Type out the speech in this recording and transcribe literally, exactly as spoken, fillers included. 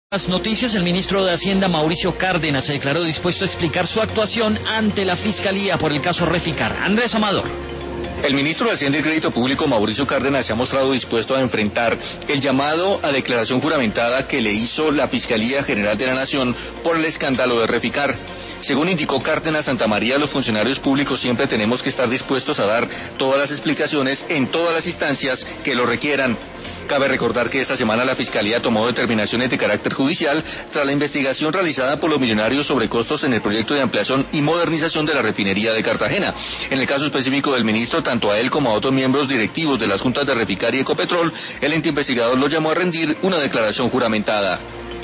Las noticias, el ministro de Hacienda, Mauricio Cárdenas, se declaró dispuesto a explicar su actuación ante la Fiscalía por el caso Reficar. Andrés Amador. El ministro de Hacienda y Crédito Público, Mauricio Cárdenas, se ha mostrado dispuesto a enfrentar el llamado a declaración juramentada que le hizo la Fiscalía General de la Nación por el escándalo de Reficar. Según indicó Cárdenas Santamaría, los funcionarios públicos siempre tenemos que estar dispuestos a dar todas las explicaciones en todas las instancias que lo requieran. Cabe recordar que esta semana la Fiscalía tomó determinaciones de carácter judicial tras la investigación realizada por los millonarios sobre costos en el proyecto de ampliación y modernización de la refinería de Cartagena. En el caso específico del ministro, tanto a él como a otros miembros directivos de las juntas de Reficar y Ecopetrol, el ente investigador lo llamó a rendir una declaración juramentada.